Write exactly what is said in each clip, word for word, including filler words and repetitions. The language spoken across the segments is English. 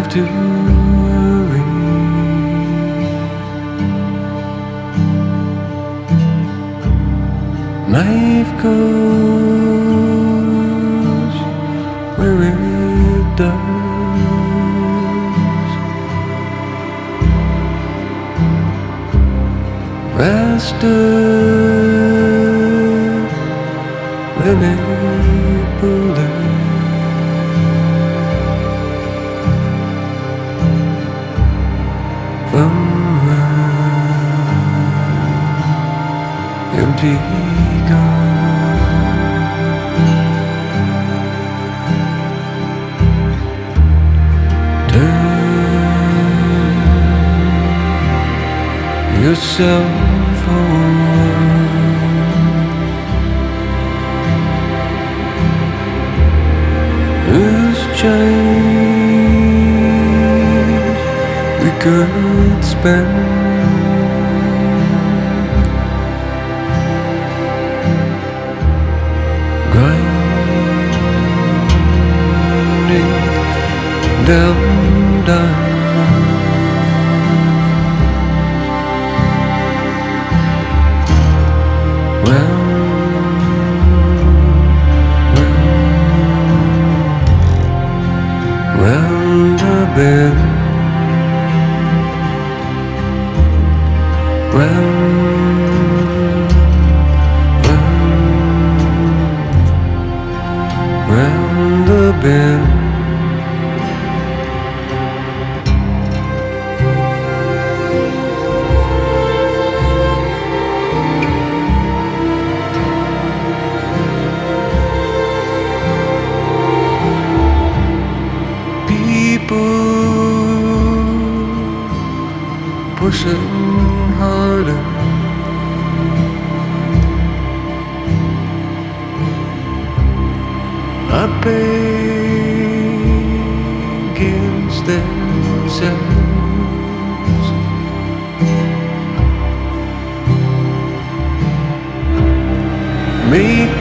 have to worry. Life goes where it does, faster than April day. From my empty yourself on loose change we could spend. Grinding down, down. Round the bend, round, round, round the bend. Pushing harder, up against themselves. Make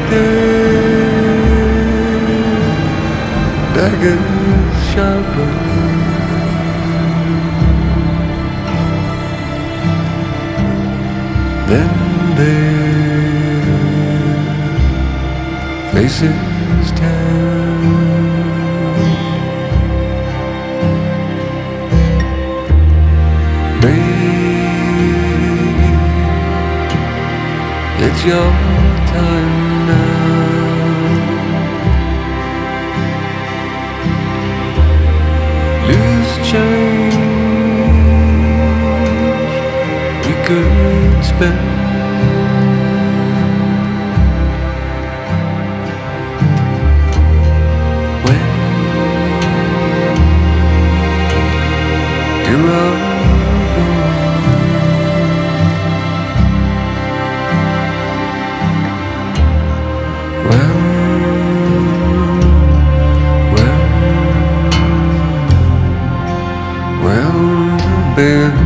their daggers sharper. Then their faces turn. Babe, it's your time now. Loose change we could spend. When you're all gone, round, round, round the bend.